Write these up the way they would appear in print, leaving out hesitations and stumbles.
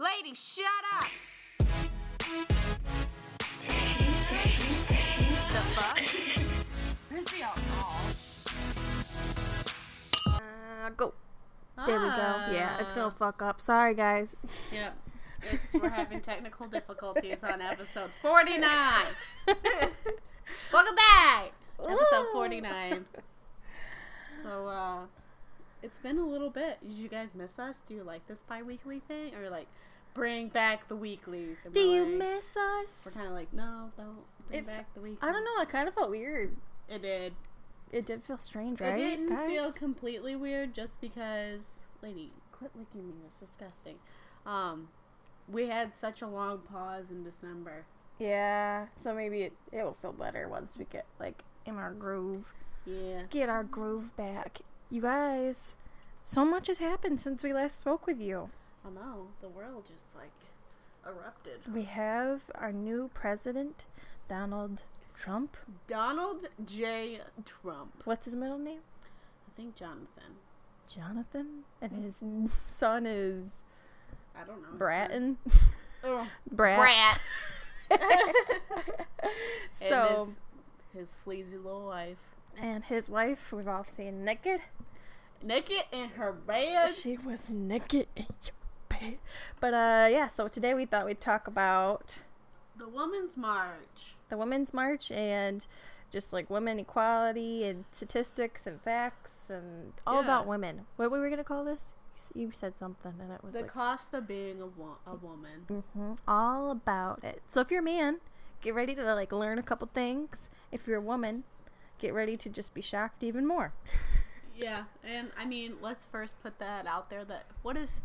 Lady, shut up! The fuck? Where's the alcohol? Go. There we go. Yeah, it's gonna fuck up. Sorry, guys. Yep. We're having technical difficulties on episode 49. Welcome back! Episode 49. So, it's been a little bit. Did you guys miss us? Do you like this bi-weekly thing? Or, like, bring back the weeklies? And Do you like, miss us? We're kind of like, no, don't bring back the weeklies. I don't know. It kind of felt weird. It did. It did feel strange, right? It didn't guys? feel completely weird just because... Lady, quit licking me. That's disgusting. We had such a long pause in December. Yeah, so maybe it will feel better once we get, like, in our groove. Yeah. Get our groove back. You guys, so much has happened since we last spoke with you. I know. The world just, like, erupted. We have our new president, Donald Trump. Donald J. Trump. What's his middle name? I think Jonathan. Jonathan? And his son is... I don't know. Bratton? Oh. Brat. So... And his sleazy little wife. And his wife, we've all seen naked. Naked in her bed. She was naked in your bed. But, yeah, so today we thought we'd talk about... The Women's March. The Women's March and just, like, women equality and statistics and facts and all about women. What were we going to call this? You said something and it was the like... cost of being a woman. Mm-hmm. All about it. So if you're a man, get ready to, like, learn a couple things. If you're a woman, get ready to just be shocked even more. Yeah, and I mean, let's first put that out there. That what is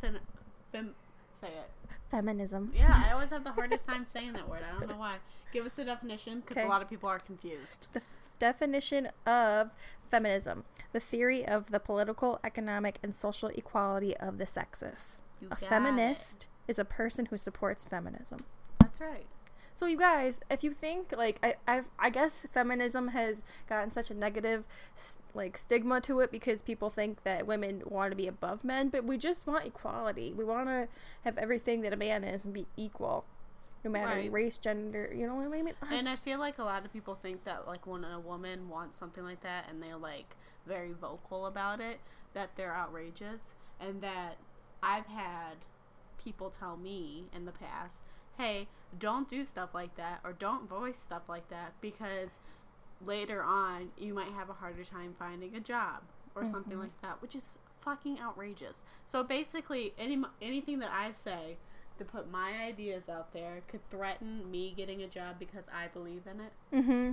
say it? Feminism. Yeah, I always have the hardest time saying that word. I don't know why. Give us the definition, because a lot of people are confused. The definition of feminism: the theory of the political, economic, and social equality of the sexes. A feminist is a person who supports feminism. That's right. So you guys, if you think, like, I guess feminism has gotten such a negative, like, stigma to it because people think that women want to be above men, but we just want equality. We want to have everything that a man is and be equal, no matter race, gender, you know what I mean? And I feel like a lot of people think that, like, when a woman wants something like that and they're, like, very vocal about it, that they're outrageous, and that I've had people tell me in the past, hey, don't do stuff like that, or don't voice stuff like that, because later on you might have a harder time finding a job or something like that, which is fucking outrageous. So basically, anything that I say to put my ideas out there could threaten me getting a job because I believe in it. Mm-hmm.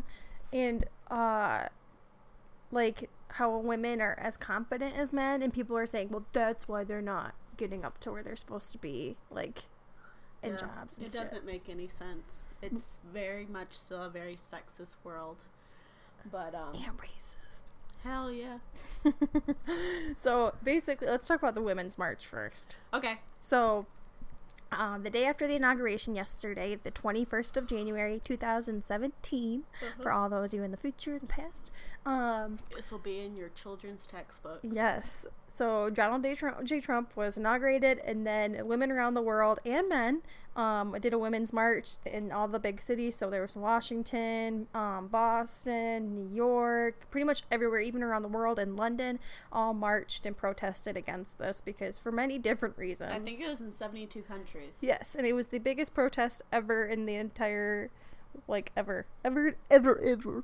And, like, how women are as confident as men, and people are saying, well, that's why they're not getting up to where they're supposed to be, like... in jobs and it doesn't make any sense. It's very much still a very sexist world, but and racist. Hell yeah. So basically, let's talk about the Women's March first. Okay. So the day after the inauguration yesterday, the 21st of January 2017, for all those of you in the future and past, this will be in your children's textbooks. Yes. So Donald J. Trump was inaugurated, and then women around the world and men did a women's march in all the big cities. So there was Washington, Boston, New York, pretty much everywhere, even around the world, and London, all marched and protested against this because for many different reasons. I think it was in 72 countries. Yes, and it was the biggest protest ever in the entire, like, ever. ever.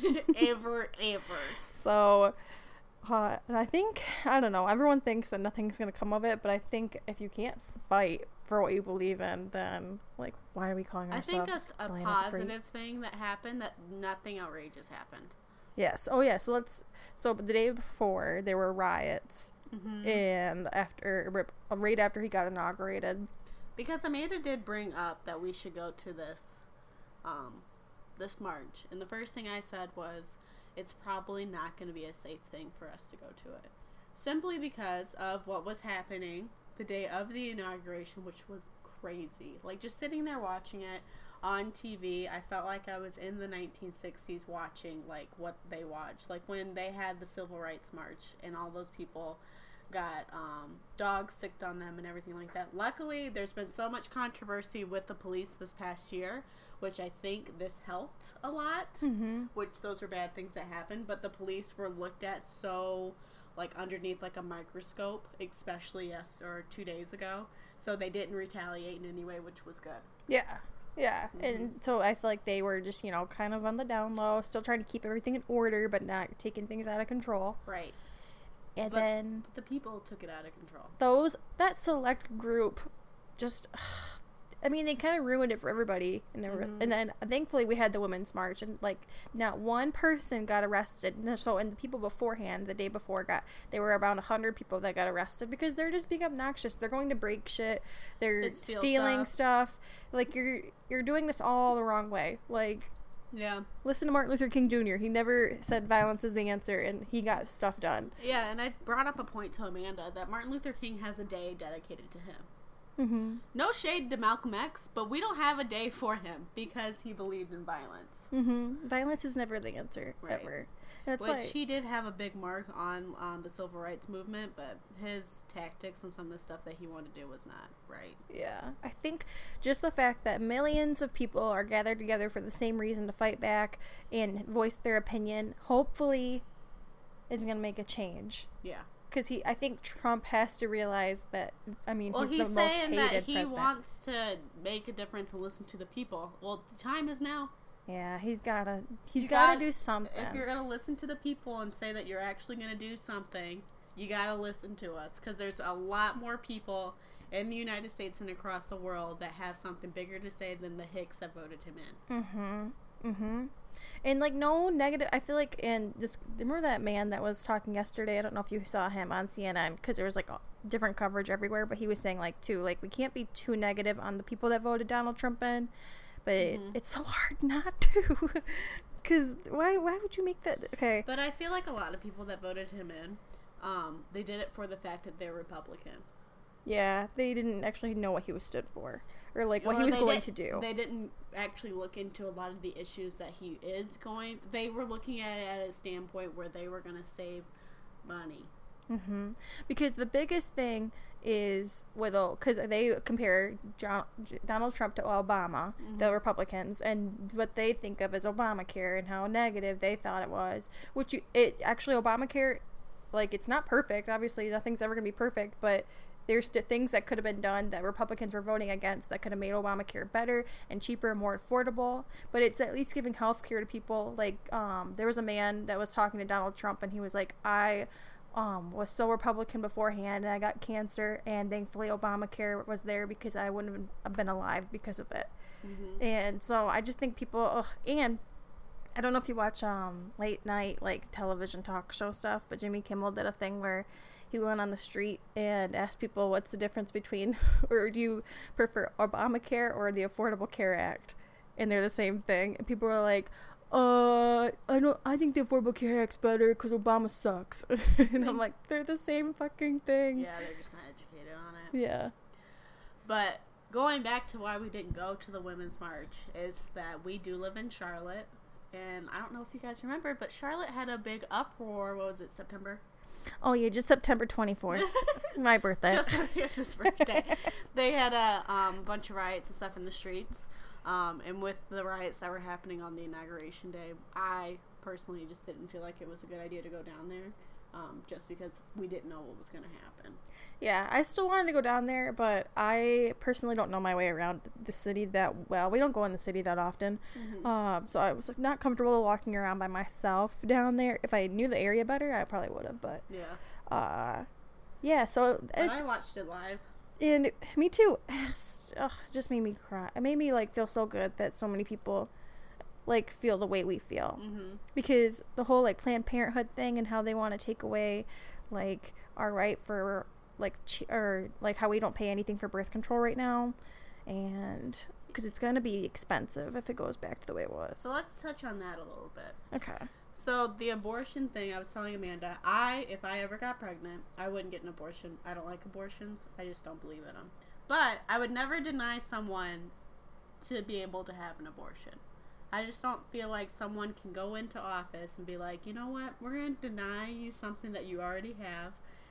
So... and I think, I don't know, everyone thinks that nothing's going to come of it, but I think if you can't fight for what you believe in, then, like, why are we calling ourselves? I think a positive thing that happened, that nothing outrageous happened. Yes. Oh, yeah. So the day before, there were riots, and right after he got inaugurated. Because Amanda did bring up that we should go to this march, and the first thing I said was, it's probably not going to be a safe thing for us to go to it. Simply because of what was happening the day of the inauguration, which was crazy. Like, just sitting there watching it on TV, I felt like I was in the 1960s watching, like, what they watched. Like, when they had the Civil Rights March and all those people got dogs sicked on them and everything like that. Luckily, there's been so much controversy with the police this past year, which I think this helped a lot, which those are bad things that happened, but the police were looked at so, like, underneath, like, a microscope, especially 2 days ago, so they didn't retaliate in any way, which was good. Yeah. Yeah, and so I feel like they were just, you know, kind of on the down low, still trying to keep everything in order, but not taking things out of control. Right. And but then the people took it out of control. That select group just, I mean, they kind of ruined it for everybody. And then thankfully we had the Women's March, and like not one person got arrested. And the people beforehand, the day before, there were around 100 people that got arrested because they're just being obnoxious. They're going to break shit. They're stealing stuff. Like you're doing this all the wrong way. Like, yeah. Listen to Martin Luther King Jr. He never said violence is the answer, and he got stuff done. Yeah, and I brought up a point to Amanda that Martin Luther King has a day dedicated to him. No shade to Malcolm X, but we don't have a day for him because he believed in violence. Violence is never the answer, ever. That's Which he did have a big mark on the civil rights movement, but his tactics and some of the stuff that he wanted to do was not right. Yeah. I think just the fact that millions of people are gathered together for the same reason to fight back and voice their opinion, hopefully is going to make a change. Yeah. Because I think Trump has to realize that, I mean, he's the most hated saying that he president. wants to make a difference and listen to the people. Well, the time is now. Yeah, he's gotta do something. If you're gonna listen to the people and say that you're actually gonna do something, you gotta listen to us, because there's a lot more people in the United States and across the world that have something bigger to say than the hicks that voted him in. And like no negative. I feel like remember that man that was talking yesterday? I don't know if you saw him on CNN, because there was like different coverage everywhere, but he was saying like we can't be too negative on the people that voted Donald Trump in. But it's so hard not to, because why would you make that? Okay. But I feel like a lot of people that voted him in, they did it for the fact that they're Republican. Yeah, they didn't actually know what he stood for, or like what he was going to do. They didn't actually look into a lot of the issues that he is going. They were looking at it at a standpoint where they were going to save money. Because the biggest thing is because they compare Donald Trump to Obama, the Republicans, and what they think of as Obamacare and how negative they thought it was. Actually Obamacare, like, it's not perfect. Obviously, nothing's ever gonna be perfect, but there's things that could have been done that Republicans were voting against that could have made Obamacare better and cheaper and more affordable. But it's at least giving health care to people. Like, there was a man that was talking to Donald Trump, and he was like, I was so Republican beforehand, and I got cancer, and thankfully Obamacare was there because I wouldn't have been alive because of it. And so I just think people, and I don't know if you watch late night like television talk show stuff, but Jimmy Kimmel did a thing where he went on the street and asked people what's the difference between, or do you prefer Obamacare or the Affordable Care Act? And they're the same thing. And people were like, I think the Affordable Care Act's better because Obama sucks. And I'm like, they're the same fucking thing. Yeah, they're just not educated on it. Yeah. But going back to why we didn't go to the Women's March is that we do live in Charlotte. And I don't know if you guys remember, but Charlotte had a big uproar. What was it, September? Oh, yeah, just September 24th. My birthday. Just birthday. They had a bunch of riots and stuff in the streets. And with the riots that were happening on the inauguration day, I personally just didn't feel like it was a good idea to go down there, just because we didn't know what was going to happen. Yeah, I still wanted to go down there, but I personally don't know my way around the city that well. We don't go in the city that often. So I was not comfortable walking around by myself down there. If I knew the area better, I probably would have, but yeah, so I watched it live. And me too. It just made me cry. It made me like feel so good that so many people like feel the way we feel, because the whole like Planned Parenthood thing and how they want to take away like our right for like or like how we don't pay anything for birth control right now, and because it's gonna be expensive if it goes back to the way it was. So let's touch on that a little bit. Okay. So the abortion thing, I was telling Amanda, if I ever got pregnant, I wouldn't get an abortion. I don't like abortions. I just don't believe in them. But I would never deny someone to be able to have an abortion. I just don't feel like someone can go into office and be like, you know what, we're going to deny you something that you already have,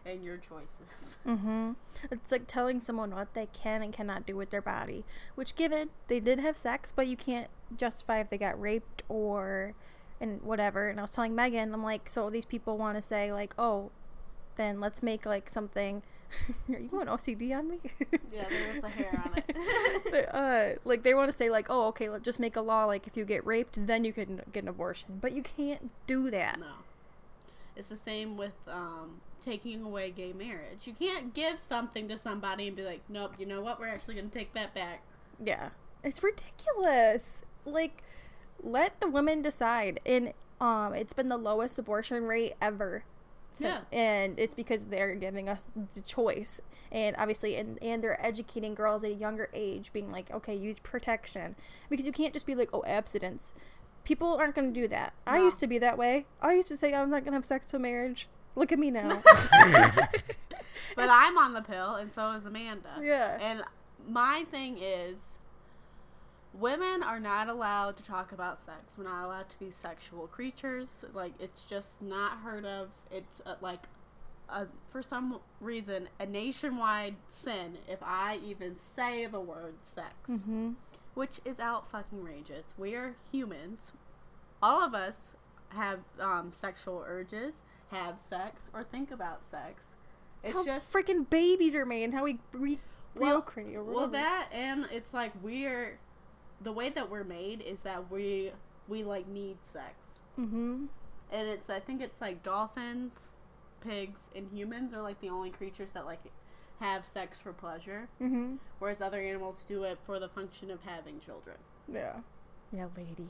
and your choices. Mm-hmm. It's like telling someone what they can and cannot do with their body. Which, given they did have sex, but you can't justify if they got raped or and whatever. And I was telling Megan, I'm like, so these people want to say like, oh, then let's make like something. Are you going OCD on me? Yeah, there is a hair on it. Like they want to say like, oh, okay, let's just make a law like if you get raped, then you can get an abortion. But you can't do that. No. It's the same with taking away gay marriage. You can't give something to somebody and be like, nope, you know what? We're actually going to take that back. Yeah. It's ridiculous. Like, let the women decide. And it's been the lowest abortion rate ever. Yeah. And it's because they're giving us the choice. And obviously, and they're educating girls at a younger age, being like, okay, use protection. Because you can't just be like, oh, abstinence. People aren't going to do that. No. I used to be that way. I used to say I'm not going to have sex till marriage. Look at me now. But I'm on the pill, and so is Amanda. Yeah. And my thing is, women are not allowed to talk about sex. We're not allowed to be sexual creatures. Like, it's just not heard of. It's for some reason, a nationwide sin if I even say the word sex. Mm-hmm. Which is out fucking rageous. We are humans. All of us have sexual urges, have sex, or think about sex. It's how just freaking babies are made and how we procreate. Well, that and it's like the way that we're made is that we like need sex. Mm-hmm. And I think it's like dolphins, pigs, and humans are like the only creatures that like have sex for pleasure, mm-hmm. whereas other animals do it for the function of having children. Yeah, lady.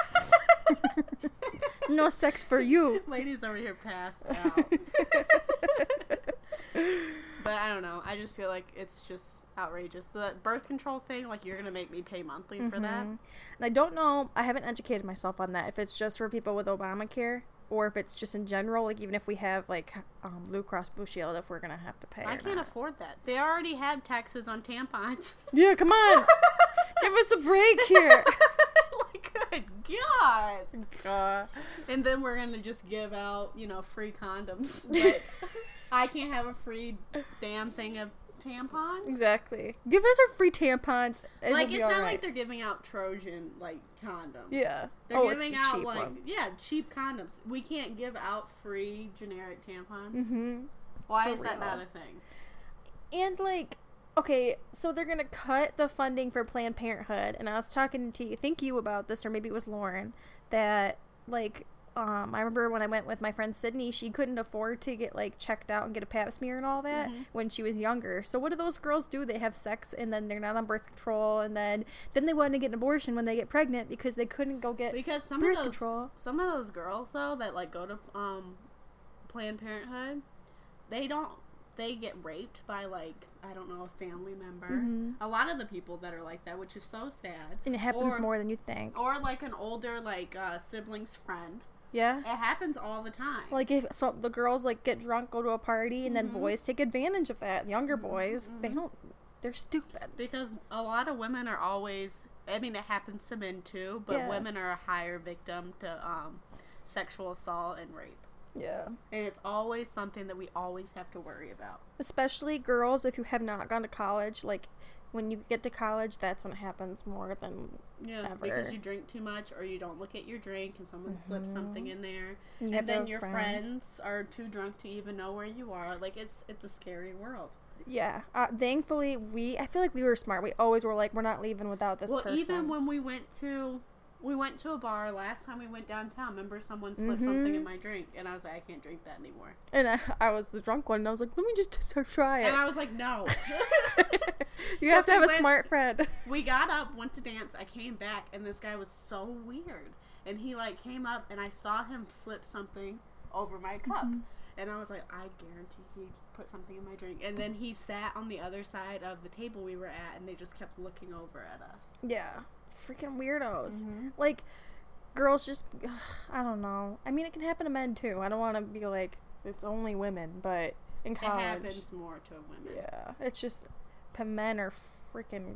No sex for you. Ladies over here passed out. But I don't know. I just feel like it's just outrageous. The birth control thing, like, you're gonna make me pay monthly for that. And I don't know. I haven't educated myself on that. If it's just for people with Obamacare, or if it's just in general, like even if we have like Blue Cross Blue Shield, if we're gonna have to pay. I can't afford that. They already have taxes on tampons. Yeah, come on, give us a break here. Like, good God. And then we're gonna just give out, free condoms. But I can't have a free damn thing of tampons. Exactly. Give us our free tampons. Like, it's not like they're giving out Trojan condoms. Yeah. They're giving out cheap ones. cheap condoms. We can't give out free generic tampons. Mm-hmm. Why is that not a thing? And okay, so they're gonna cut the funding for Planned Parenthood, and I was talking to you about this, or maybe it was Lauren, that I remember when I went with my friend Sydney, she couldn't afford to get checked out and get a pap smear and all that when she was younger. So what do those girls do? They have sex and then they're not on birth control, and then they want to get an abortion when they get pregnant because they couldn't go get birth control. Some of those girls though that go to Planned Parenthood, they get raped by I don't know, a family member. Mm-hmm. A lot of the people that are like that, which is so sad. And it happens more than you think. Or an older sibling's friend. Yeah. It happens all the time. If the girls get drunk, go to a party, and then boys take advantage of that. Younger boys, they're stupid. Because a lot of women are always, I mean, it happens to men too, but women are a higher victim to sexual assault and rape. Yeah. And it's always something that we always have to worry about. Especially girls, if you have not gone to college, when you get to college, that's when it happens more than ever. Because you drink too much, or you don't look at your drink and someone slips something in there, and then your friends are too drunk to even know where you are. It's a scary world. Yeah. Thankfully, I feel like we were smart. We always were we're not leaving without this person. Even when we went to a bar last time we went downtown. Remember, someone slipped something in my drink, and I was like, I can't drink that anymore. And I was the drunk one, and I was like, let me just try it. And I was like, no. You have to have a smart friend. We got up, went to dance. I came back, and this guy was so weird. And he came up, and I saw him slip something over my cup. Mm-hmm. And I was like, I guarantee he put something in my drink. And then he sat on the other side of the table we were at, and they just kept looking over at us. Yeah. Freaking weirdos. Mm-hmm. Girls just, I don't know. I mean, it can happen to men too. I don't want to be it's only women, but in college. It happens more to women. Yeah. It's just, men are freaking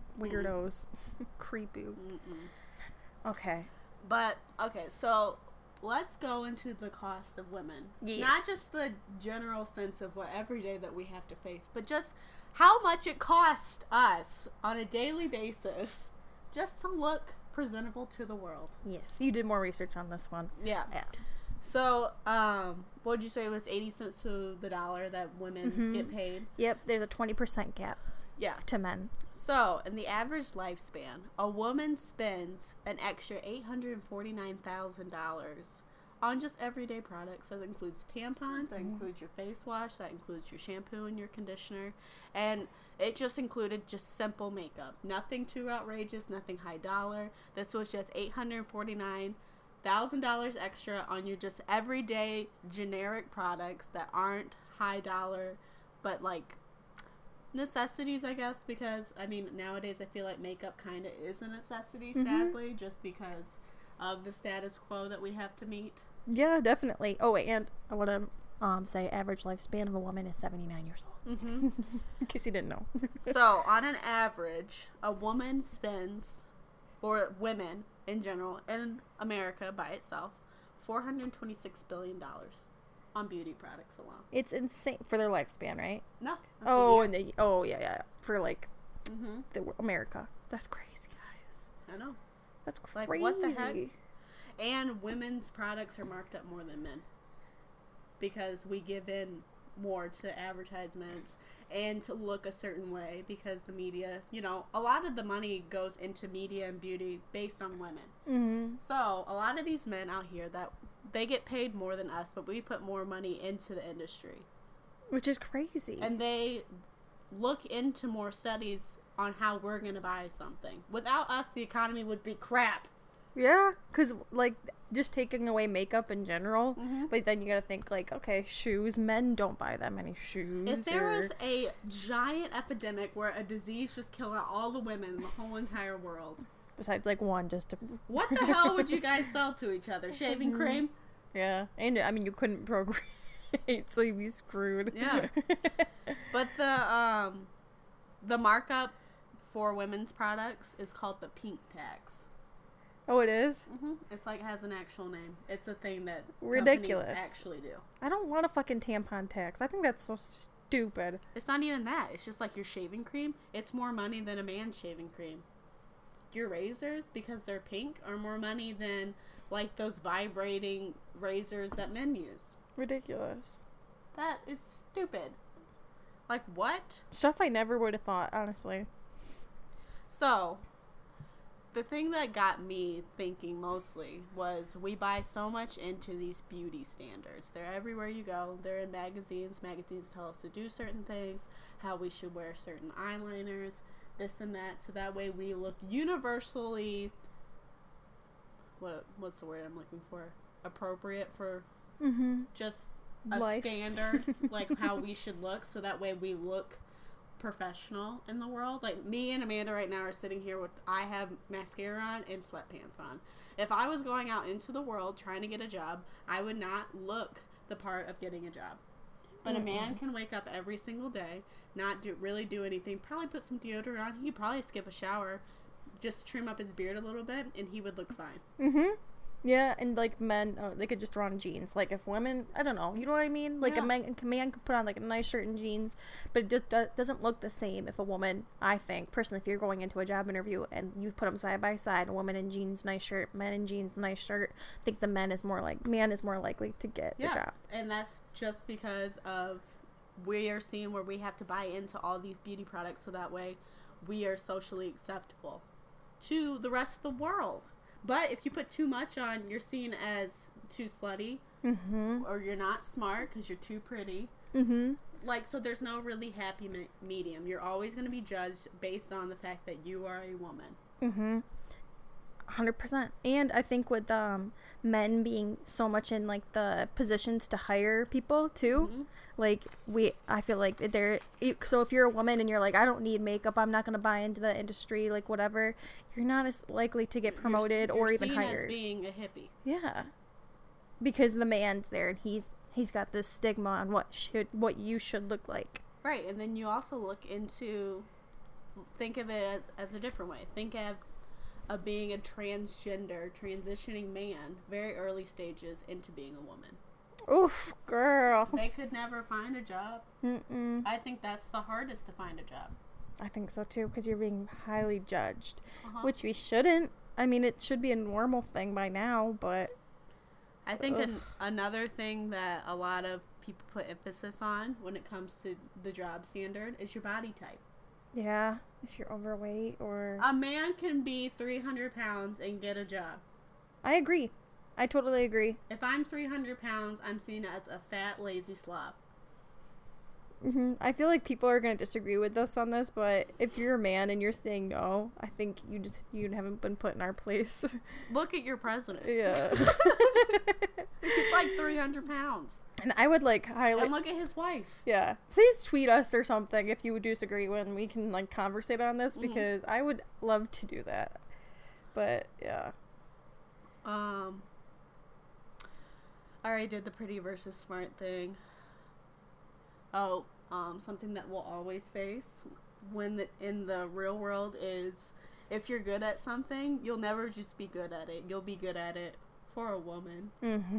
weirdos. Creepy. Mm-mm. Okay. But, okay, so let's go into the cost of women. Yes. Not just the general sense of what every day that we have to face, but just how much it costs us on a daily basis just to look presentable to the world. Yes, you did more research on this one. Yeah. So, what would you say was 80 cents to the dollar that women get paid? Yep, there's a 20% gap Yeah. to men. So, in the average lifespan, a woman spends an extra $849,000 on just everyday products. That includes tampons, that includes your face wash, that includes your shampoo and your conditioner, and it just included just simple makeup. Nothing too outrageous, nothing high dollar. This was just $849,000 extra on your just everyday generic products that aren't high dollar, but like necessities, I guess, because I mean nowadays I feel like makeup kind of is a necessity, sadly, just because of the status quo that we have to meet. Yeah, definitely. Oh, wait, and I want to say average lifespan of a woman is 79 years old. In case you didn't know. So on an average, a woman spends, or women in general in America by itself, $426 billion on beauty products alone. It's insane for their lifespan, right? No. Oh, and yeah, for like Mm-hmm. America. That's crazy, guys. I know. That's crazy. Like, what the heck? And women's products are marked up more than men because we give in more to advertisements and to look a certain way because the media, you know, a lot of the money goes into media and beauty based on women. Mm-hmm. So a lot of these men out here that they get paid more than us, but we put more money into the industry. Which is crazy. And they look into more studies on how we're going to buy something. Without us, the economy would be crap. Yeah, because, like, just taking away makeup in general, Mm-hmm. but then you gotta think, like, okay, shoes, men don't buy that many shoes. If there was a giant epidemic where a disease just killed out all the women in the whole entire world, besides, like, one just to... what the hell would you guys sell to each other? Shaving cream? Yeah, and, I mean, you couldn't procreate, so you'd be screwed. Yeah. But the markup for women's products is called the pink tax. Oh, it is? Mm-hmm. It's like, it has an actual name. It's a thing that Ridiculous. companies actually do. I don't want a fucking tampon tax. I think that's so stupid. It's not even that. It's just like your shaving cream. It's more money than a man's shaving cream. Your razors, because they're pink, are more money than like those vibrating razors that men use. Ridiculous. That is stupid. Like, what? Stuff I never would have thought, honestly. So, the thing that got me thinking mostly was we buy so much into these beauty standards. They're everywhere you go. They're in magazines. Magazines tell us to do certain things, how we should wear certain eyeliners, this and that. So that way we look universally, what's the word I'm looking for? Appropriate for just a Life. standard, like how we should look. So that way we look professional in the world. Like me and Amanda right now are sitting here with, I have mascara on and sweatpants on. If I was going out into the world trying to get a job, I would not look the part of getting a job. But a man can wake up every single day, not really do anything, probably put some deodorant on, he'd probably skip a shower, just trim up his beard a little bit, and he would look fine. Yeah, and like men, they could just throw on jeans. Like if women, I don't know, you know what I mean? Like Yeah. a man can put on like a nice shirt and jeans, but it just doesn't look the same if a woman, I think, personally, if you're going into a job interview and you put them side by side, a woman in jeans, nice shirt, men in jeans, nice shirt, I think man is more likely to get the job. And that's just because of we are seeing where we have to buy into all these beauty products so that way we are socially acceptable to the rest of the world. But if you put too much on, you're seen as too slutty, or you're not smart because you're too pretty. Like, so there's no really happy medium. You're always going to be judged based on the fact that you are a woman. 100%. And I think with men being so much in like the positions to hire people too, like I feel like so if you're a woman and you're like, I don't need makeup, I'm not going to buy into the industry, like whatever, you're not as likely to get promoted or even seen hired. as being a hippie. Yeah, because the man's there and he's got this stigma on what you should look like. Right, and then you also think of it as a different way. Think of of being a transgender, transitioning man, very early stages into being a woman. Oof, girl. They could never find a job. Mm-mm. I think that's the hardest to find a job. I think so too, because you're being highly judged, Uh-huh. which we shouldn't. I mean, it should be a normal thing by now, but I think another thing that a lot of people put emphasis on when it comes to the job standard is your body type. yeah, if you're overweight or... A man can be 300 pounds and get a job. I agree. I totally agree. If I'm 300 pounds, I'm seen as a fat, lazy slob. I feel like people are going to disagree with us on this, but if you're a man and you're saying no, I think you haven't been put in our place. Look at your president. Yeah. He's like 300 pounds. And I would like highlight... And look at his wife. Yeah. Please tweet us or something if you would disagree when we can like conversate on this, because I would love to do that. But yeah. I already did the pretty versus smart thing. Oh, something that we'll always face in the real world is if you're good at something, you'll never just be good at it. You'll be good at it for a woman.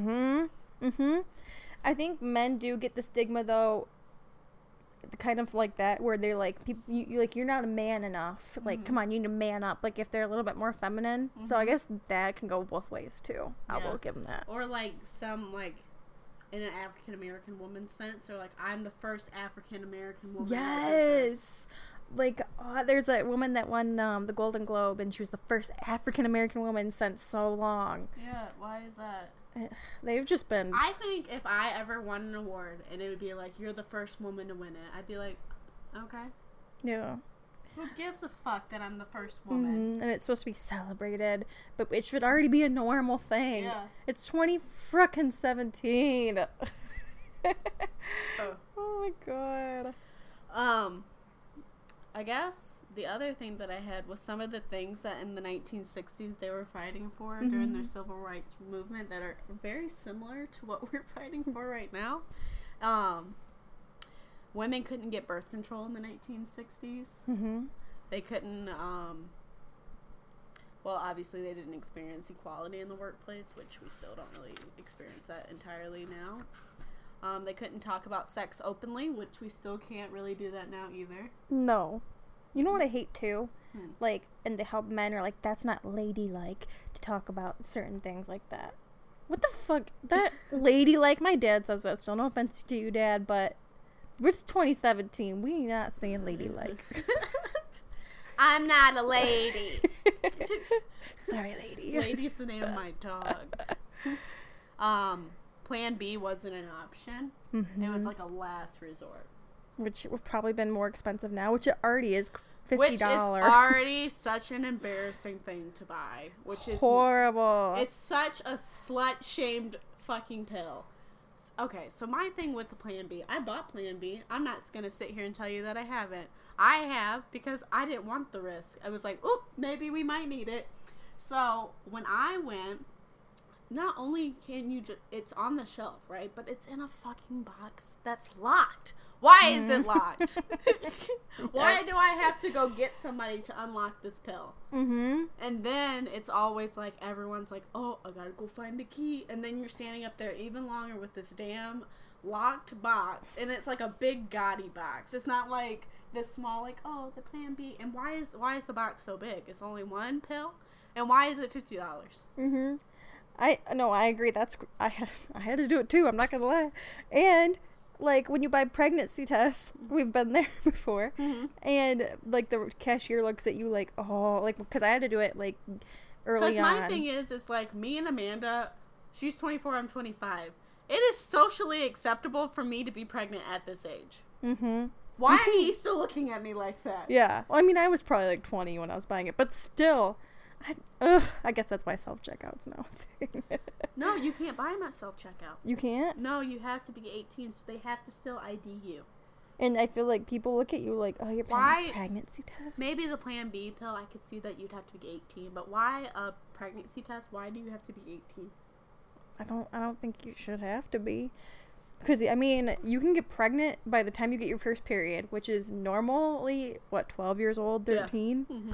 I think men do get the stigma though, kind of like that, where they're like, people, you like, you're not a man enough. Like, come on, you need to man up. Like, if they're a little bit more feminine. So I guess that can go both ways too. I will give them that. Or like some like in an African American woman's sense, they're like, I'm the first African American woman. Yes. Like, there's a woman that won the Golden Globe, and she was the first African American woman since so long. Yeah, why is that? They've just been... I think if I ever won an award and it would be like, you're the first woman to win it, I'd be like, okay. Yeah. Who gives a fuck that I'm the first woman? And it's supposed to be celebrated, but it should already be a normal thing. Yeah. It's 2017. Oh my god. I guess the other thing that I had was some of the things that in the 1960s they were fighting for during their civil rights movement that are very similar to what we're fighting for right now. Women couldn't get birth control in the 1960s. They couldn't, well, obviously they didn't experience equality in the workplace, which we still don't really experience that entirely now. They couldn't talk about sex openly, which we still can't really do that now either. No. You know what I hate too? Like, and how men are like, that's not ladylike to talk about certain things like that. What the fuck? That ladylike, my dad says that still. No offense to you, Dad, but it's 2017. We not saying ladylike. I'm not a lady. Sorry, lady. Lady's the name of my dog. Plan B wasn't an option. It was like a last resort. Which would probably been more expensive now, which it already is $50. Which is already such an embarrassing thing to buy. Which is horrible. It's such a slut-shamed fucking pill. Okay, so my thing with the Plan B, I bought Plan B. I'm not going to sit here and tell you that I haven't. I have, because I didn't want the risk. I was like, oop, maybe we might need it. So when I went, not only can you just, it's on the shelf, right? But it's in a fucking box that's locked. Why is it locked? Why do I have to go get somebody to unlock this pill? And then it's always like, everyone's like, oh, I gotta go find the key. And then you're standing up there even longer with this damn locked box. And it's like a big gaudy box. It's not like this small, like, oh, the Plan B. And why is the box so big? It's only one pill? And why is it $50? I agree. I had to do it too. I'm not gonna lie. And like when you buy pregnancy tests, we've been there before, and like the cashier looks at you like, oh, like, because I had to do it like early on. Because my thing is, it's like me and Amanda. She's 24. I'm 25. It is socially acceptable for me to be pregnant at this age. Why are you still looking at me like that? Yeah. Well, I mean, I was probably like 20 when I was buying it, but still. I guess that's why self-checkouts now. No, you can't buy them at self-checkout. You can't? No, you have to be 18, so they have to still ID you. And I feel like people look at you like, oh, you're buying a pregnancy test? Maybe the Plan B pill, I could see that you'd have to be 18, but why a pregnancy test? Why do you have to be 18? I don't think you should have to be. Because, I mean, you can get pregnant by the time you get your first period, which is normally, 12 years old, 13? Yeah.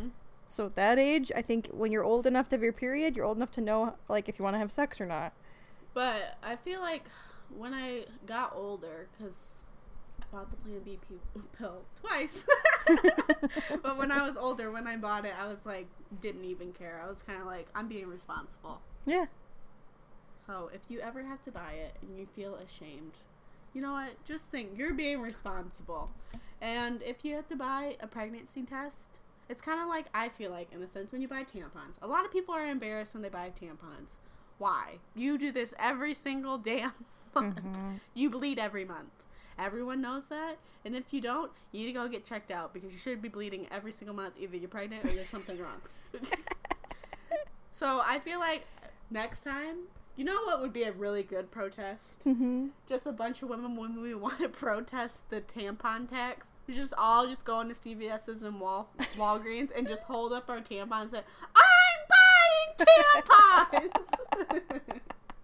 So at that age, I think when you're old enough to have your period, you're old enough to know, like, if you want to have sex or not. But I feel like when I got older, because I bought the Plan B pill twice. But when I was older, when I bought it, I was like, didn't even care. I was kind of like, I'm being responsible. Yeah. So if you ever have to buy it and you feel ashamed, you know what? Just think, you're being responsible. And if you have to buy a pregnancy test, it's kind of like, I feel like, in a sense, when you buy tampons. A lot of people are embarrassed when they buy tampons. Why? You do this every single damn month. You bleed every month. Everyone knows that. And if you don't, you need to go get checked out because you should be bleeding every single month. Either you're pregnant or there's something wrong. So I feel like next time, you know what would be a really good protest? Just a bunch of women when we want to protest the tampon tax. We just all just go into CVS's and Walgreens and just hold up our tampons and say, I'm buying tampons!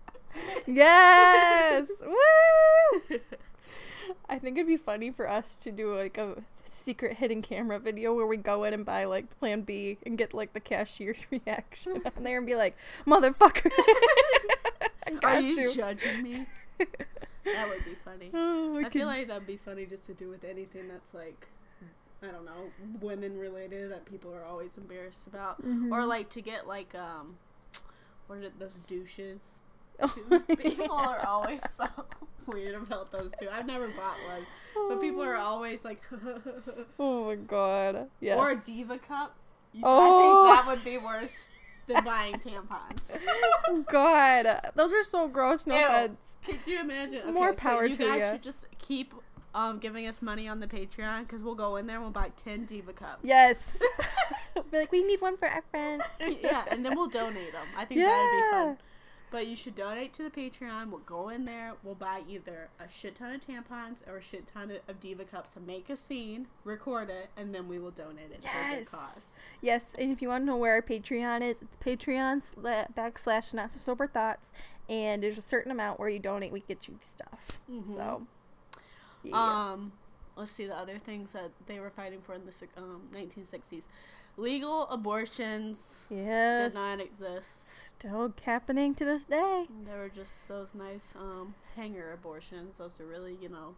Yes! Woo! I think it'd be funny for us to do like a secret hidden camera video where we go in and buy like Plan B and get like the cashier's reaction on there and be like, motherfucker. Are you judging me? That would be funny. I feel like that'd be funny just to do with anything that's like, I don't know, women related that people are always embarrassed about. Or like to get like, what are those douches? People are always so weird about those two. I've never bought one. But people are always like, oh my god. Yes. Or a Diva cup. I think that would be worse than buying tampons. God. Those are so gross. No offense. Could you imagine? Okay, More power so to you you. guys should just keep giving us money on the Patreon because we'll go in there and we'll buy 10 Diva cups. Yes. Be like, we need one for our friend. Yeah, and then we'll donate them. I think that'd be fun. But you should donate to the Patreon. We'll go in there. We'll buy either a shit ton of tampons or a shit ton of Diva cups and make a scene, record it, and then we will donate it for a good cause. Yes, and if you want to know where our Patreon is, it's Patreon /Not So Sober Thoughts, and there's a certain amount where you donate, we get you stuff. So, yeah. Let's see the other things that they were fighting for in the 1960s. Legal abortions did not exist. Still happening to this day. There were just those nice hanger abortions. Those are really,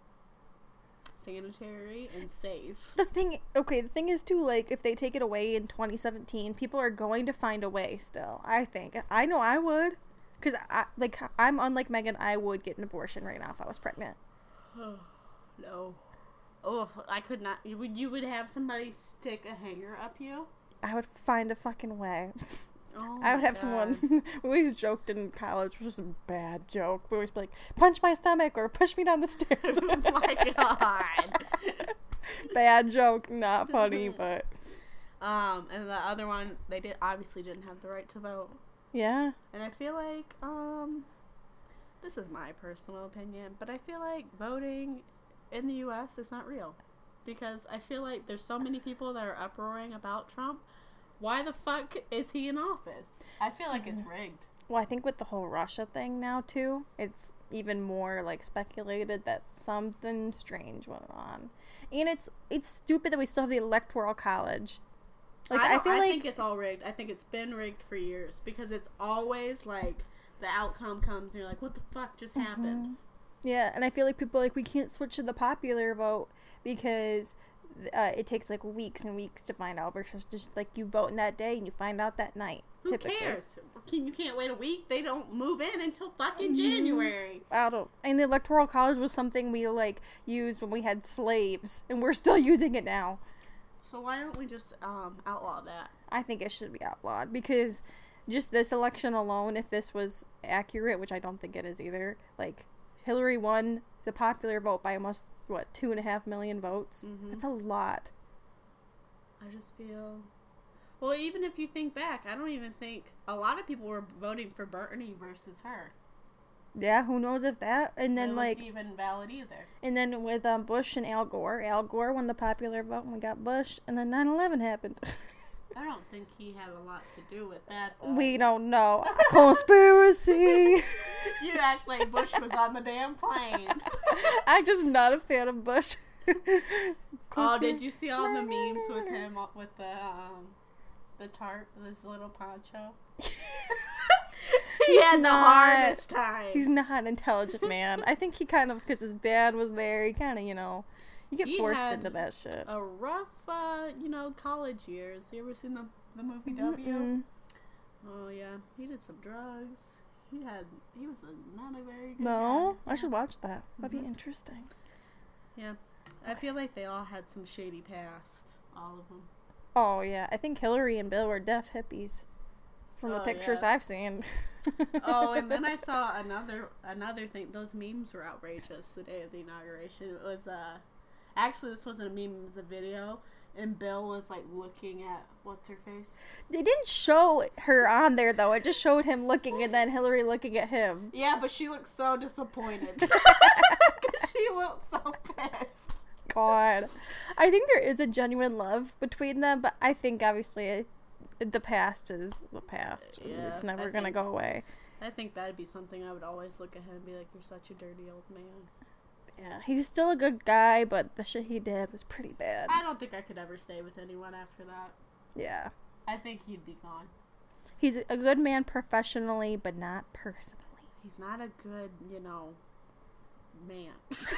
sanitary and safe. The thing is too, like, if they take it away in 2017, people are going to find a way still, I think. I know I would. Because, I'm unlike Megan, I would get an abortion right now if I was pregnant. No. Oh, I could not. You would have somebody stick a hanger up you? I would find a fucking way. Oh, I would have someone. We always joked in college, which was a bad joke. We always be like, punch my stomach or push me down the stairs. Oh my god. Bad joke, not funny, but. And the other one, they obviously didn't have the right to vote. Yeah. And I feel like, this is my personal opinion, but I feel like voting in the U.S. is not real. Because I feel like there's so many people that are uproaring about Trump. Why the fuck is he in office? I feel like it's rigged. Well, I think with the whole Russia thing now, too, it's even more, like, speculated that something strange went on. And it's stupid that we still have the Electoral College. Like, I think it's all rigged. I think it's been rigged for years. Because it's always, like, the outcome comes and you're like, what the fuck just happened? Yeah, and I feel like people are like, we can't switch to the popular vote because it takes like weeks and weeks to find out versus just like you vote in that day and you find out that night. Who cares? You can't wait a week. They don't move in until fucking January. And the Electoral College was something we like used when we had slaves, and we're still using it now. So why don't we just outlaw that? I think it should be outlawed because just this election alone, if this was accurate, which I don't think it is either, like Hillary won the popular vote by almost 2.5 million votes. That's a lot. I just feel, well, even if you think back, I don't even think a lot of people were voting for Bernie versus her. Yeah, who knows if that, and then it like was even valid either. And then with Bush and Al Gore won the popular vote and we got Bush, and then 9/11 happened. I don't think he had a lot to do with that, though. We don't know. Conspiracy. You act like Bush was on the damn plane. I'm just not a fan of Bush. Oh, did you see all the memes with him with the the tarp, this little poncho. He He had the hardest time. He's not an intelligent man. I think he kind of, because his dad was there, he kind of, you get He forced had into that shit. A rough, college years. You ever seen the movie W? Mm-mm. Oh yeah, he did some drugs. He was not a very good No, guy. I should watch that. That'd Mhm. be interesting. Yeah, I feel like they all had some shady past. All of them. Oh, yeah. I think Hillary and Bill were deaf hippies from the Oh, pictures yeah. I've seen. Oh, and then I saw another thing. Those memes were outrageous the day of the inauguration. It was actually this wasn't a meme, it was a video, and Bill was like looking at what's her face. They didn't show her on there, though. It just showed him looking and then Hillary looking at him. Yeah, but she looked so disappointed. 'Cause she looked so pissed. God. I think there is a genuine love between them, but I think obviously the past is the past. Yeah, It's never I going to think- go away. I think that'd be something I would always look at him and be like, "You're such a dirty old man." Yeah, he was still a good guy, but the shit he did was pretty bad. I don't think I could ever stay with anyone after that. Yeah. I think he'd be gone. He's a good man professionally, but not personally. He's not a good, man.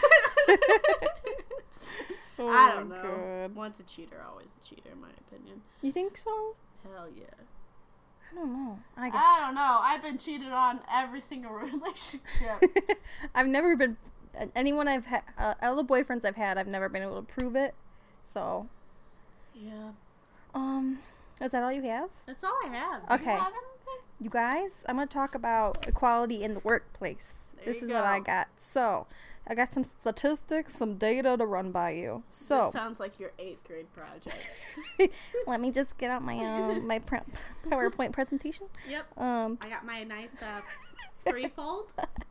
Oh I don't my know. God. Once a cheater, always a cheater, in my opinion. You think so? Hell yeah. I don't know. I guess. I don't know. I've been cheated on every single relationship. I've never been. Anyone I've had, all the boyfriends I've had, I've never been able to prove it. So, Yeah. is that all you have? That's all I have. Okay. Do you have anything? You guys, I'm going to talk about equality in the workplace. There This you is what I go. got. So, I got some statistics, some data to run by you. So, This sounds like your 8th grade project. let me just get out my my PowerPoint presentation. Yep. I got my nice threefold.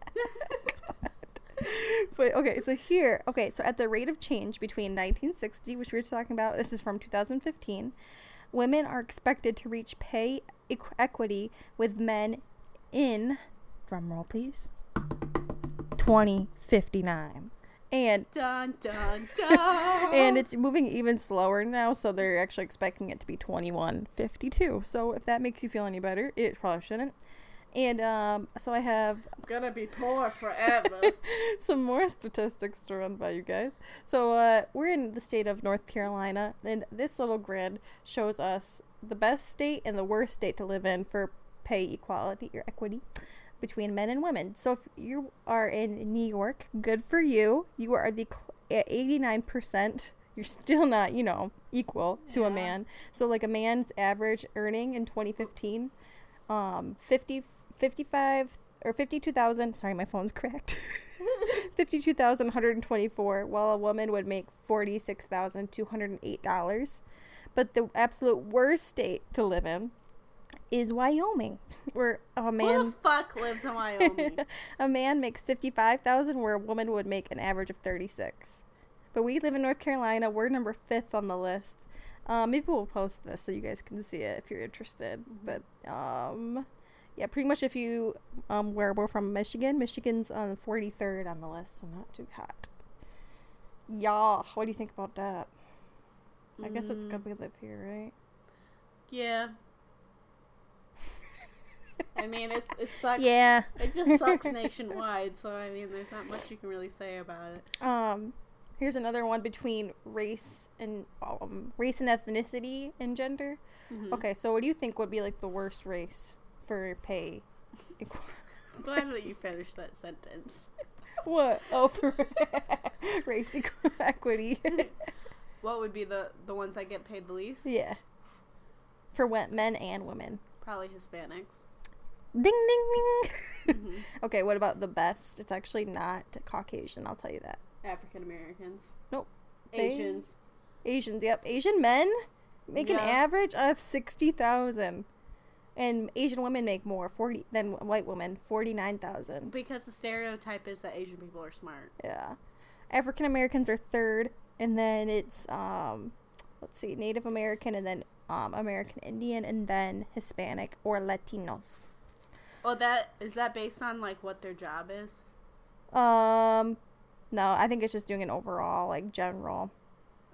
But okay, so at the rate of change between 1960, which we were talking about, this is from 2015, women are expected to reach pay equity with men in, drumroll please, 2059. And Dun, dun, dun. and it's moving even slower now, so they're actually expecting it to be 2152. So if that makes you feel any better, it probably shouldn't. And so I have I'm gonna be poor forever. some more statistics to run by you guys. So we're in the state of North Carolina, and this little grid shows us the best state and the worst state to live in for pay equality or equity between men and women. So if you are in New York, good for you. You are at 89%. You're still not, equal to a Yeah. man. So like a man's average earning in 2015, 52,000, sorry, my phone's cracked. 52,124, while a woman would make $46,208. But the absolute worst state to live in is Wyoming, where a Who man the fuck lives in Wyoming? a man makes 55,000, where a woman would make an average of 36. But we live in North Carolina. We're number 5th on the list. Maybe we'll post this so you guys can see it if you're interested. But yeah, pretty much if you where we're from, Michigan's on 43rd on the list, so not too hot. Yeah, what do you think about that? I guess it's good we live here, right? Yeah. I mean, it sucks. Yeah. It just sucks nationwide, so I mean, there's not much you can really say about it. Here's another one between race and ethnicity and gender. Mhm. Okay, so what do you think would be like the worst race for pay? I'm glad that you finished that sentence. What? Oh, for race equity. What would be the ones that get paid the least? Yeah. For men and women. Probably Hispanics. Ding, ding, ding. Mhm. Okay, what about the best? It's actually not Caucasian, I'll tell you that. African Americans. Nope. Asians. Asians, yep. Asian men make an Yeah. average of 60,000. And Asian women make more, 40 than white women, 49,000. Because the stereotype is that Asian people are smart. Yeah. African Americans are 3rd, and then it's let's see, Native American, and then American Indian, and then Hispanic or Latinos. Well, is that based on like what their job is? No, I think it's just doing an overall, like, general.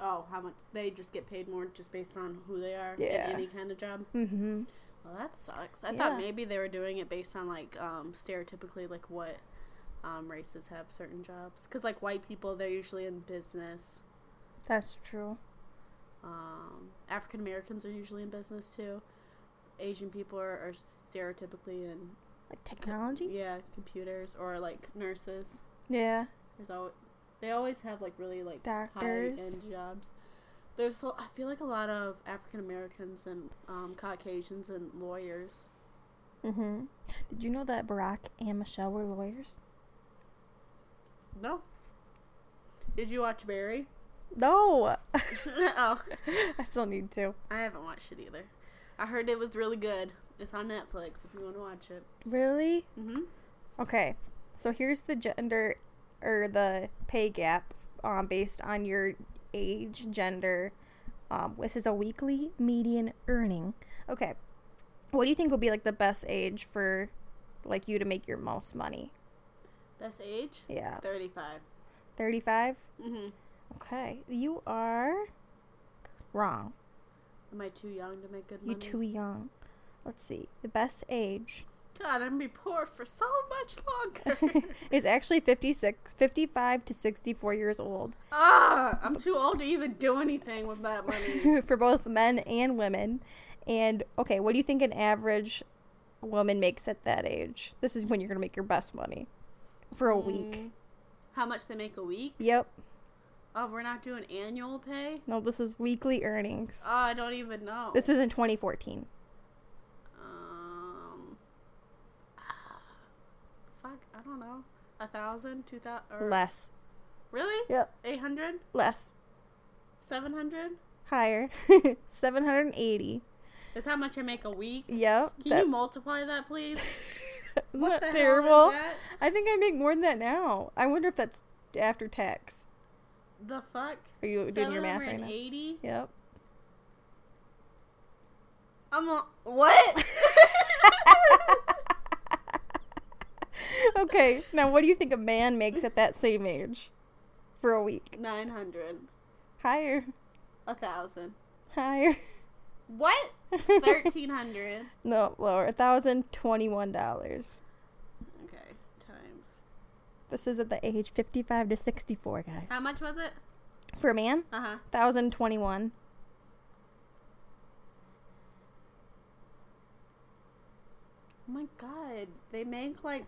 Oh, how much? They just get paid more just based on who they are Yeah. in any kind of job? Mm-hmm. Well, that sucks. I Yeah. thought maybe they were doing it based on, like, stereotypically, like, what races have certain jobs. Because, like, white people, they're usually in business. That's true. African Americans are usually in business, too. Asian people are stereotypically in... Like technology? Yeah, computers. Or, like, nurses. Yeah. They always have, like, really, like, Doctors. high-end jobs. I feel like a lot of African Americans and Caucasians and lawyers. Mm-hmm. Did you know that Barack and Michelle were lawyers? No. Did you watch Barry? No. Oh. I still need to. I haven't watched it either. I heard it was really good. It's on Netflix if you want to watch it. Really? Mm-hmm. Okay. So here's the gender or the pay gap based on your age, gender. This is a weekly median earning. Okay. What do you think would be like the best age for like you to make your most money? Best age? Yeah. 35. 35? Mm-hmm. Okay. You are wrong. Am I too young to make good money? You're too young. Let's see. The best age God, I'm gonna be poor for so much longer. is actually 55 to 64 years old. I'm too old to even do anything with that money. For both men and women. And, okay, what do you think an average woman makes at that age? This is when you're going to make your best money. For a week. How much they make a week? Yep. Oh, we're not doing annual pay? No, this is weekly earnings. Oh, I don't even know. This was in 2014. Fuck, I don't know. 1,000, 2,000, or Less. really? Yep. 800, Less. 700. Higher. 780. Is how much I make a week? Yep. Can you multiply that, please? What the hell terrible? is that? I think I make more than that now. I wonder if that's after tax. The fuck? Are you doing your math right now? 780? Yep. What? Okay, now what do you think a man makes at that same age for a week? 900. Higher. 1,000. Higher. What? 1,300. No, lower. $1,021. Okay, times. This is at the age 55 to 64, guys. How much was it? For a man? Uh-huh. 1,021. Oh my god. They make like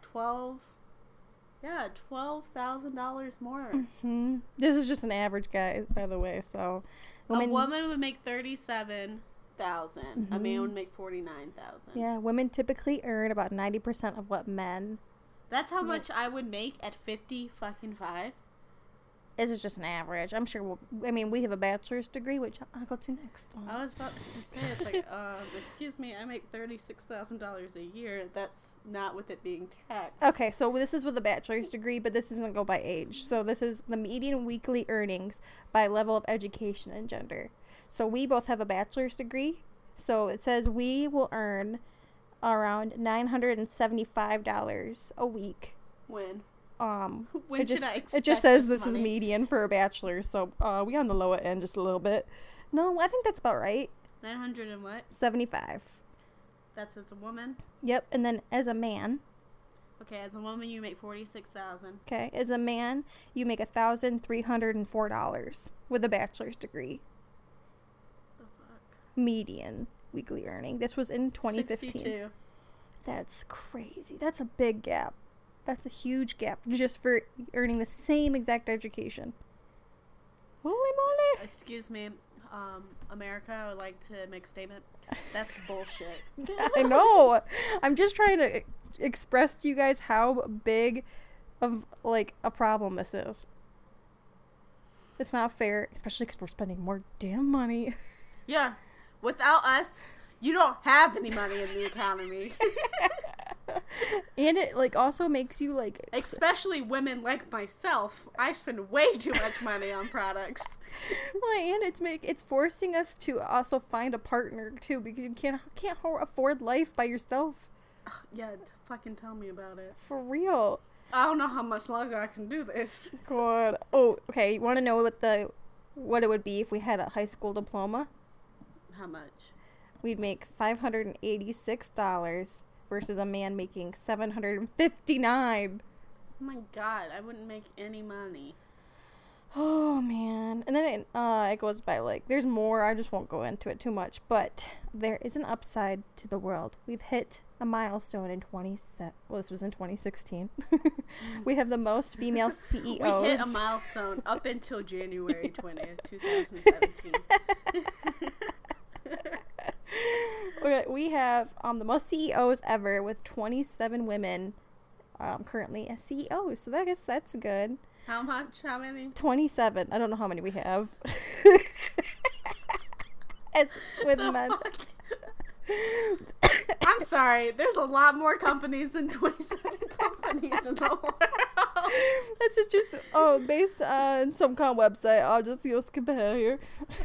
$12,000 more. Mm-hmm. This is just an average, guys, by the way, so. A woman would make 37,000. A man would make 49,000. Yeah, women typically earn about 90% of what men. That's how much I would make at 50 fucking 5. This is just an average. I'm sure we have a bachelor's degree, which I'll go to next. I was about to say, it's like, excuse me, I make $36,000 a year. That's not with it being taxed. Okay, so this is with a bachelor's degree, but this doesn't go by age. So this is the median weekly earnings by level of education and gender. So we both have a bachelor's degree. So it says we will earn around $975 a week. When? When should I expect it just says this this is money? median for a bachelor's, so we on the lower end just a little bit. No, I think that's about right. 900 and what? 75. That's as a woman? Yep, and then as a man, Okay, as a woman you make 46,000. okay, as a man, you make $1,304 with a bachelor's degree. The fuck? Median weekly earning. This was in 2015. 62. That's crazy. That's a big gap. That's a huge gap just for earning the same exact education. Holy moly. Excuse me, America, I would like to make a statement. That's bullshit. I know. I'm just trying to express to you guys how big of like a problem this is. It's not fair, especially because we're spending more damn money. Yeah. Without us, you don't have any money in the economy. And it like also makes you like Especially women like myself. I spend way too much money on products. well, and it's forcing us to also find a partner too, because you can't afford life by yourself. Yeah, fucking tell me about it. For real. I don't know how much longer I can do this. God. Oh, okay. You want to know what the what it would be if we had a high school diploma. How much? We'd make $586 versus a man making $759. Oh my god, I wouldn't make any money. Oh man. And then it goes by like there's more. I just won't go into it too much, but there is an upside to the world. We've hit a milestone in this was in 2016. We have the most female CEOs. We hit a milestone up until January 20th, 2017. We have the most CEOs ever with 27 women currently as CEOs. So I guess that's good. How much? How many? 27. I don't know how many we have. As with men. I'm sorry. There's a lot more companies than 27 companies in the world. That's just based on some kind of website. I'll just skip ahead here.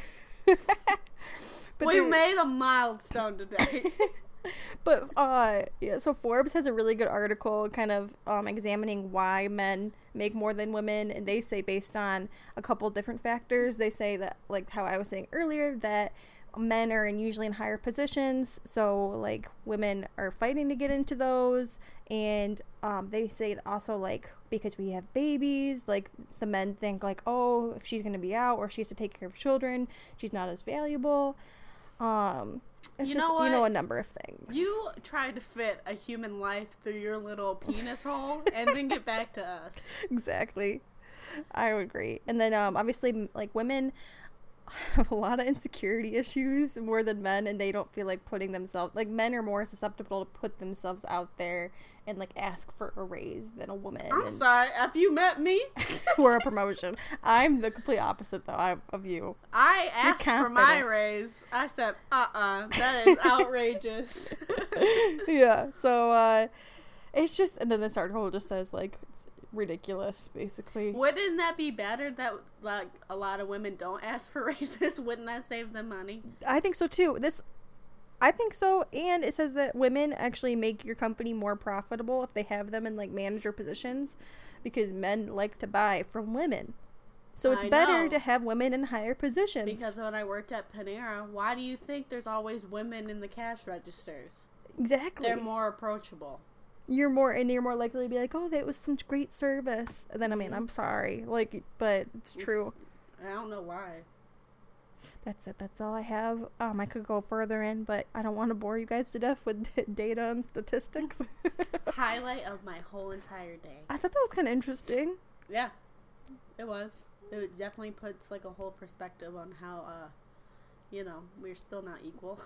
We made a milestone today. But yeah, so Forbes has a really good article kind of examining why men make more than women, and they say based on a couple different factors. They say that, like how I was saying earlier, that men are usually in higher positions, so like women are fighting to get into those, and they say also like because we have babies, like the men think like, oh, if she's gonna be out or she has to take care of children, she's not as valuable. It's a number of things. You try to fit a human life through your little penis hole and then get back to us. Exactly. I would agree. And then obviously like women have a lot of insecurity issues more than men, and they don't feel like putting themselves, like men are more susceptible to put themselves out there and like ask for a raise than a woman. I'm sorry, have you met me? Or a promotion. I'm the complete opposite though of you. I asked for my raise. I said that is outrageous. Yeah, so it's just, and then this article just says like it's ridiculous basically. Wouldn't that be better that like a lot of women don't ask for raises? Wouldn't that save them money? I think so too. I think so, and it says that women actually make your company more profitable if they have them in like manager positions, because men like to buy from women. So it's better to have women in higher positions. Because when I worked at Panera, why do you think there's always women in the cash registers? Exactly. They're more approachable. You're more likely to be like, oh, that was some great service. And then, I mean, I'm sorry. Like, but it's true. I don't know why. That's it. That's all I have. I could go further in, but I don't want to bore you guys to death with data and statistics. Highlight of my whole entire day. I thought that was kind of interesting. Yeah, it was. It definitely puts like a whole perspective on how, we're still not equal.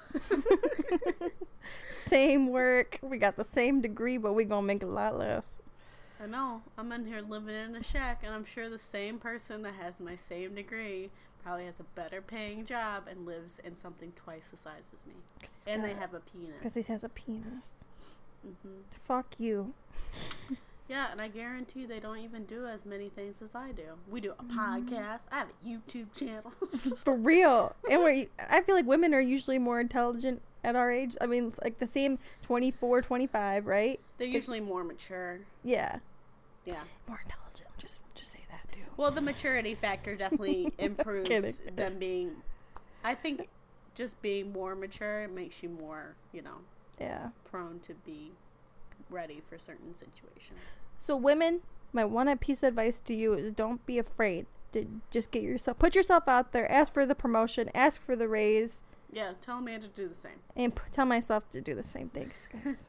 Same work. We got the same degree, but we gonna make a lot less. I know. I'm in here living in a shack, and I'm sure the same person that has my same degree probably has a better paying job and lives in something twice the size as me. And they have a penis. Because he has a penis. Mm-hmm. Fuck you. Yeah, and I guarantee they don't even do as many things as I do. We do a podcast. I have a YouTube channel. For real. And I feel like women are usually more intelligent at our age. I mean, like the same 24, 25, right? They're usually more mature. Yeah. Yeah. More intelligent. Just say that too. Well, the maturity factor definitely improves them being, I think just being more mature makes you more, yeah, prone to be ready for certain situations. So women, my one piece of advice to you is don't be afraid to just put yourself out there, ask for the promotion, ask for the raise. Yeah, tell Amanda to do the same. And tell myself to do the same. Thanks, guys.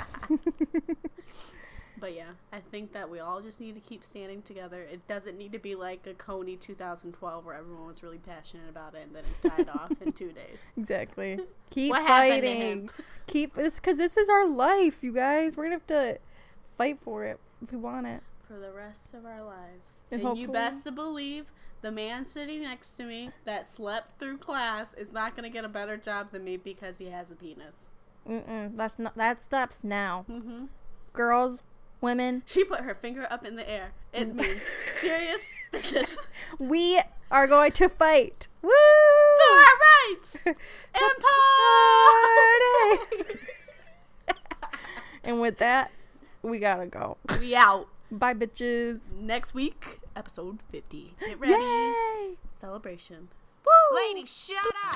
But yeah, I think that we all just need to keep standing together. It doesn't need to be like a Coney 2012 where everyone was really passionate about it and then it died off in 2 days. Exactly. Keep fighting. Keep this, because this is our life, you guys. We're going to have to fight for it if we want it. For the rest of our lives. And you best to believe the man sitting next to me that slept through class is not going to get a better job than me because he has a penis. That stops now. Mm-hmm. Girls, women. She put her finger up in the air. It means serious business. We are going to fight. Woo! For our rights! And party! And with that, we gotta go. We out. Bye, bitches. Next week, episode 50. Get ready. Yay! Celebration. Woo! Lady, shut up!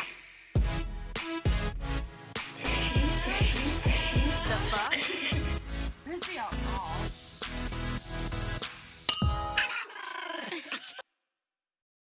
The fuck? Where's the alcohol?